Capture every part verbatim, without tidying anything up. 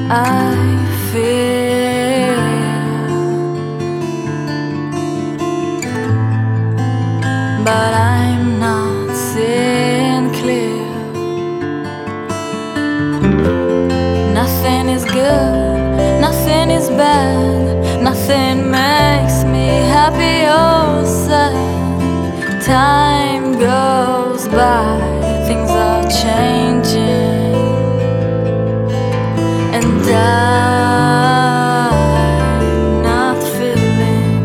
I feel, but I'm not seeing clear. Nothing is good, nothing is bad, nothing makes me happy or sad. Time goes by, things are changing, and I'm not feeling.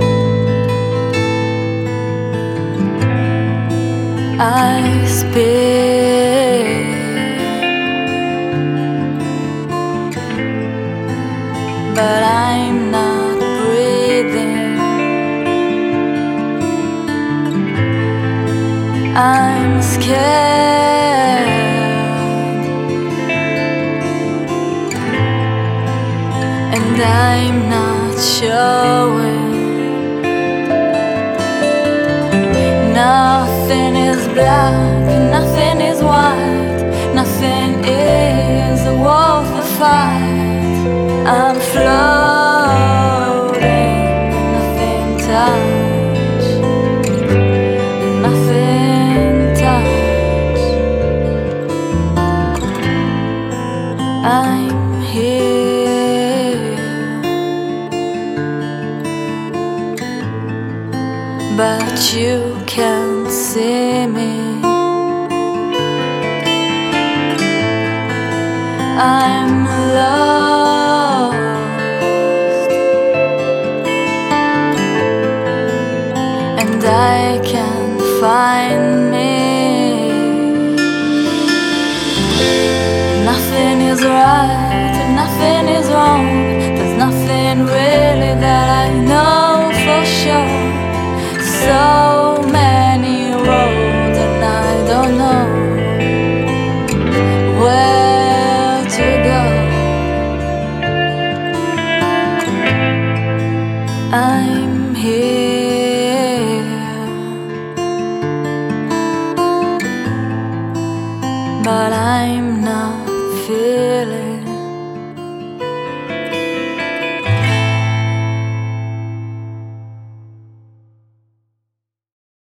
I speak, but I'm not breathing. I'm scared, and I'm not showing. Nothing is black, nothing is white, nothing is worth the fight. I'm floating, nothing touch, nothing touch. I'm here, but you can't see me. I'm lost, and I can't find me. Nothing is right and nothing is wrong. There's nothing really that I know for sure. So